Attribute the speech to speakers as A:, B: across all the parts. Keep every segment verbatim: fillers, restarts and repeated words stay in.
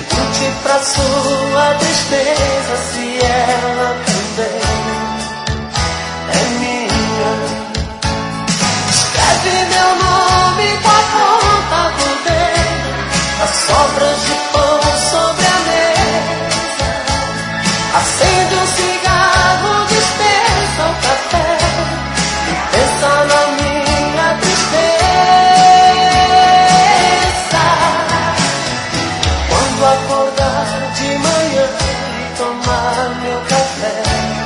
A: Pergunte pra sua tristeza se ela também é minha. Escreve meu nome com a ponta do dedo, as sobras de pão sobre a mesa. Acende um cigarro, dispensa o café e pensa na minha tristeza. Quando acordar de manhã e tomar meu café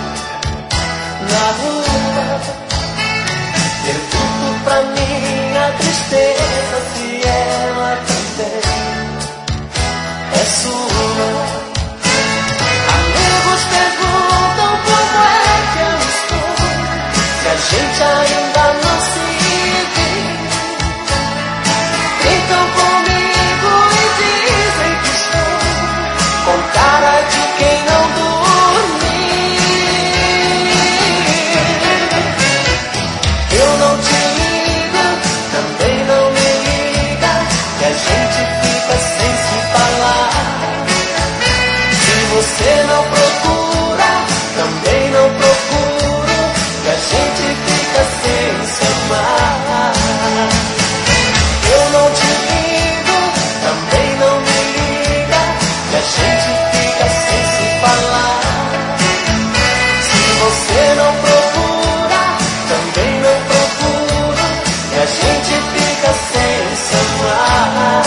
A: na rua, pergunto pra minha tristeza se ela também é sua. Amigos perguntam como é que eu estou, se a gente ainda não se viu. Brincam comigo e dizem que estou com cara de quem não dormiu. Eu não te ligo, também não me liga, que a gente fica sem se falar. Se você não procura, também não procuro, que a gente fica sem se amar. Eu não te ligo, também não me liga, que a gente fica sem se falar. Se você não procura, também não procuro, que a gente fica sem se amar.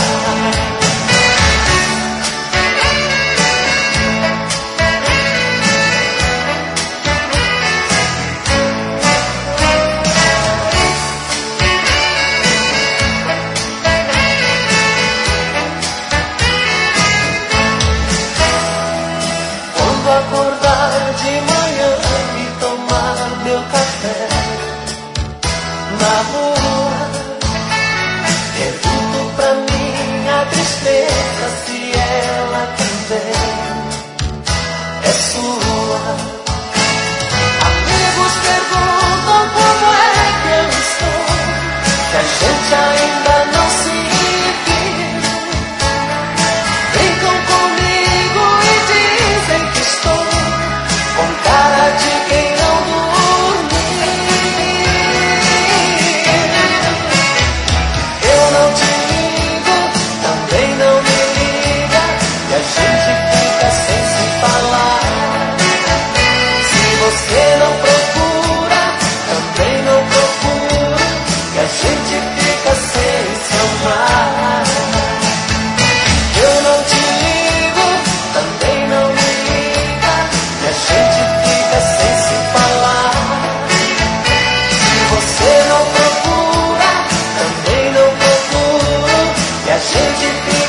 A: Quando acordar de manhã e tomar meu café na rua, pergunto pra minha tristeza se ela também é sua. Amigos perguntam como é que eu estou, que a gente ainda não se viu. Brincam comigo e dizem que estou com cara de quem não dormiu. Eu não te ligo, também não me liga, que a gente fica sem se falar. Se você não procura, também não procuro, que a gente fica sem se amar. Eu não te ligo, também não me liga, que a gente fica sem se falar. Se você não procura, também não procuro, que a gente fica